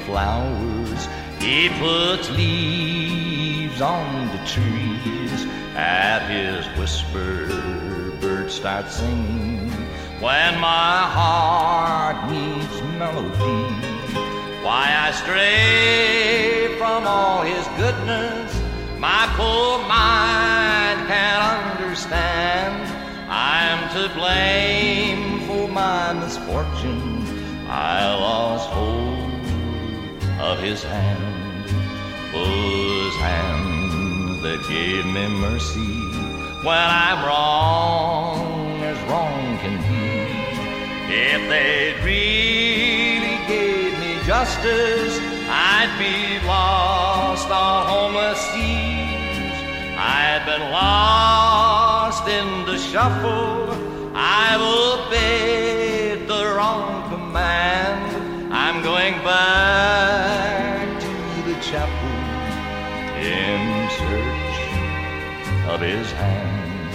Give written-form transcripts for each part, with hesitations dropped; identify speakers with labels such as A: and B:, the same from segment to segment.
A: flowers. He puts leaves on the trees. At his whisper, birds start singing. When my heart needs melody, why I stray from all his goodness, my poor mind can't understand. I'm to blame for my misfortune. I lost hold of his hand, those hands that gave me mercy when I'm wrong as wrong can be. If they'd really gave me justice, I'd be lost on homeless seas. I'd been lost in the shuffle. I've obeyed the wrong command. I'm going back to the chapel in search of his hand.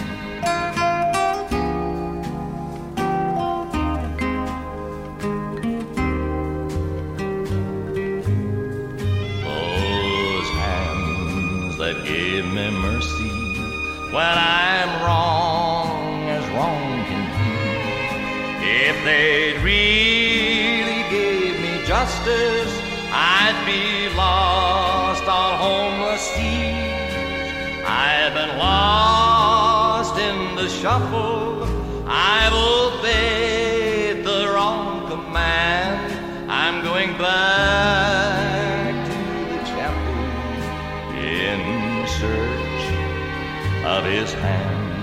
A: That gave me mercy when I'm wrong as wrong can be. If they'd really gave me justice, I'd be lost on homeless seas. I've been lost in the shuffle. I've obeyed the wrong command. I'm going back to the chapel in search of his hand.